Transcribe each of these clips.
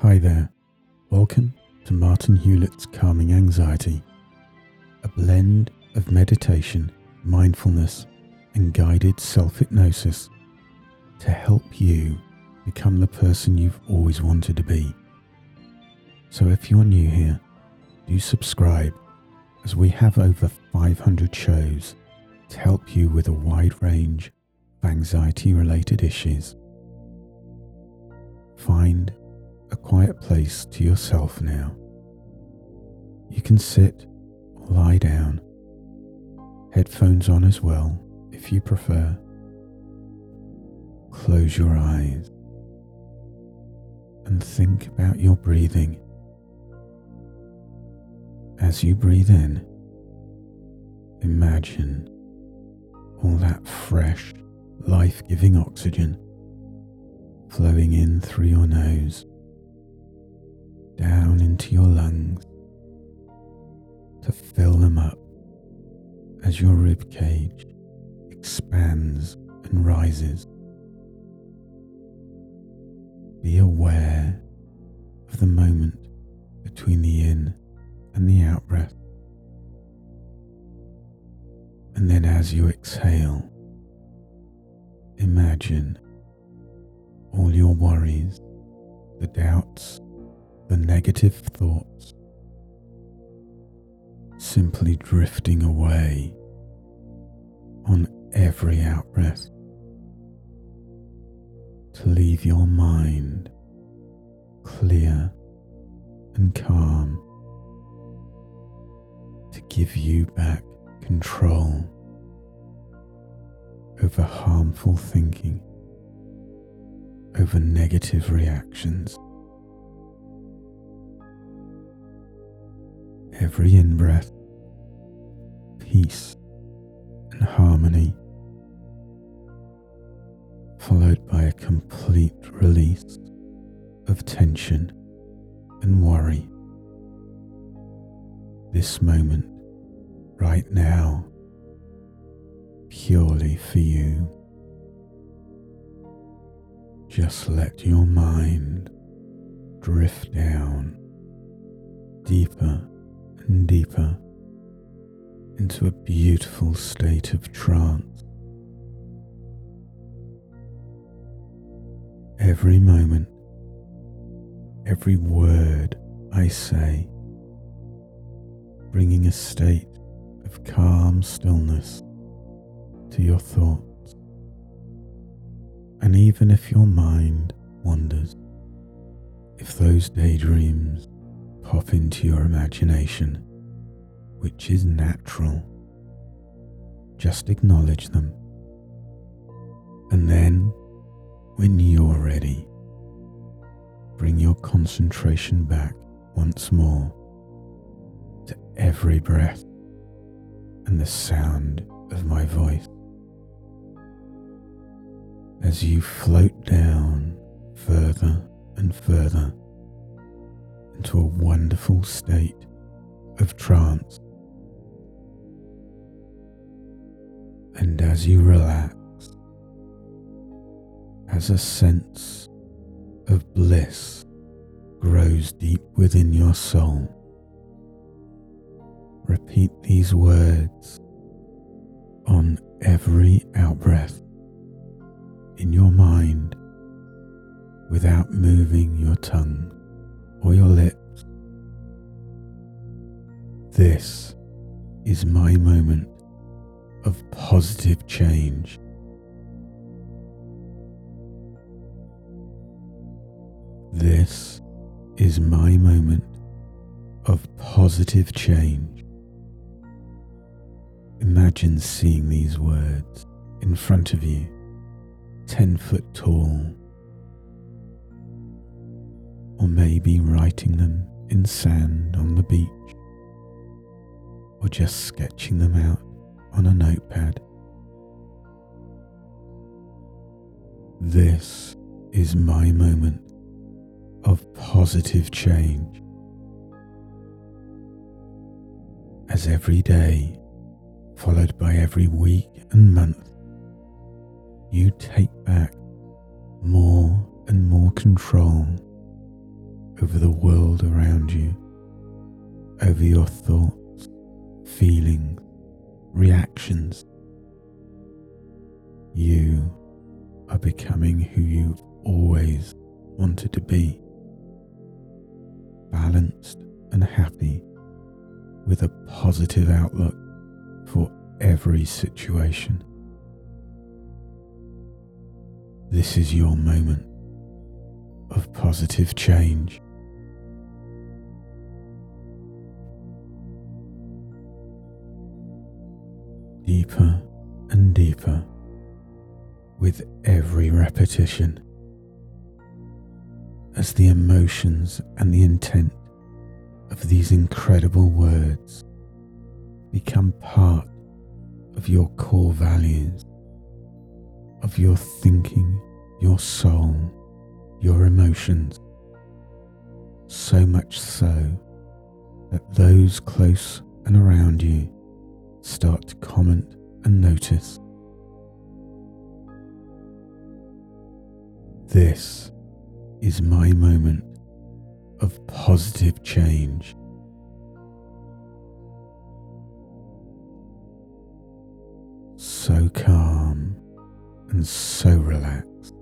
Hi there, welcome to Martin Hewlett's Calming Anxiety, a blend of meditation, mindfulness, and guided self-hypnosis to help you become the person you've always wanted to be. So if you're new here, do subscribe, as we have over 500 shows to help you with a wide range of anxiety-related issues. Find a quiet place to yourself now. You can sit or lie down, headphones on as well if you prefer. Close your eyes and think about your breathing. As you breathe in, imagine all that fresh, life-giving oxygen flowing in through your nose, down into your lungs, to fill them up as your rib cage expands and rises. Be aware of the moment between the in and the out breath. And then as you exhale, imagine all your worries, the doubts, the negative thoughts simply drifting away on every out breath, to leave your mind clear and calm, to give you back control over harmful thinking, over negative reactions. Every in-breath, peace and harmony, followed by a complete release of tension and worry. This moment, right now, purely for you. Just let your mind drift down deeper and deeper into a beautiful state of trance. Every moment, every word I say, bringing a state of calm stillness to your thoughts. And even if your mind wanders, if those daydreams pop into your imagination, which is natural, just acknowledge them. And then, when you're ready, bring your concentration back once more to every breath and the sound of my voice. As you float down further and further into a wonderful state of trance. And as you relax, as a sense of bliss grows deep within your soul, repeat these words on every out-breath in your mind without moving your tongue or your lips. This is my moment of positive change. This is my moment of positive change. Imagine seeing these words in front of you, 10 foot tall, or maybe writing them in sand on the beach, or just sketching them out on a notepad. This is my moment of positive change. As every day, followed by every week and month, you take back more and more control over the world around you, over your thoughts, feelings, reactions. You are becoming who you've always wanted to be, balanced and happy, with a positive outlook for every situation. This is your moment of positive change. Deeper and deeper with every repetition, as the emotions and the intent of these incredible words become part of your core values, of your thinking, your soul, your emotions, so much so that those close and around you start to comment and notice. This is my moment of positive change. So calm and so relaxed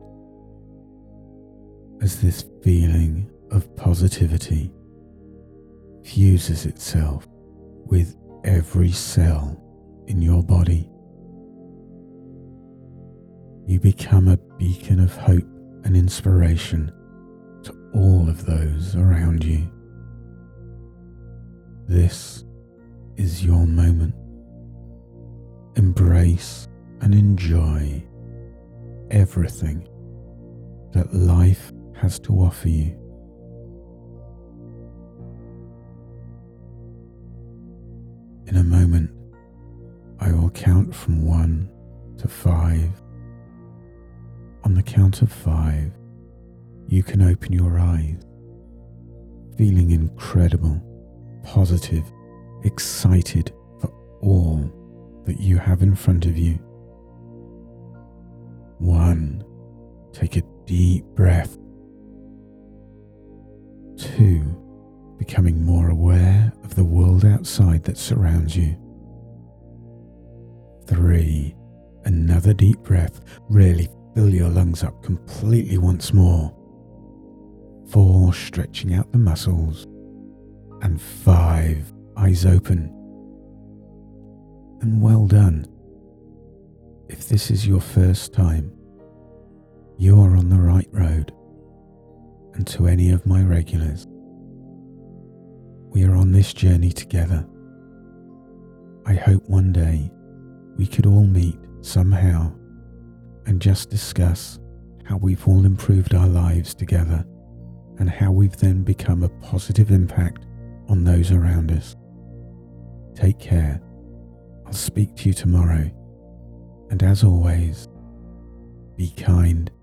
as this feeling of positivity fuses itself with every cell in your body. You become a beacon of hope and inspiration to all of those around you. This is your moment. Embrace and enjoy everything that life has to offer you. In a moment, I will count from 1 to 5. On the count of 5, you can open your eyes, feeling incredible, positive, excited for all that you have in front of you. 1. Take a deep breath. 2. Becoming more aware of the world outside that surrounds you. 3. Another deep breath. Really fill your lungs up completely once more. 4. Stretching out the muscles. And 5. Eyes open. And well done. If this is your first time, you are on the right road. And to any of my regulars, we are on this journey together. I hope one day we could all meet somehow and just discuss how we've all improved our lives together and how we've then become a positive impact on those around us. Take care. I'll speak to you tomorrow. And as always, be kind